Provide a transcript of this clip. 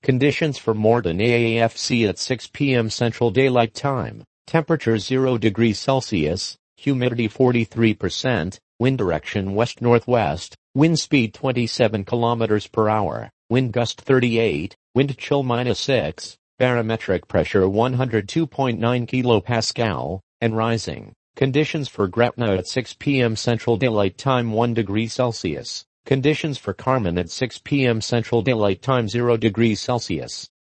Conditions for Morden AAFC at 6 p.m. Central Daylight Time. Temperature 0 degrees Celsius, humidity 43%, wind direction west-northwest, wind speed 27 kilometers per hour, wind gust 38, wind chill -6, barometric pressure 102.9 kilopascal, and rising. Conditions for Gretna at 6 p.m. Central Daylight Time 1 degree Celsius. Conditions for Carmen at 6 p.m. Central Daylight Time 0 degrees Celsius.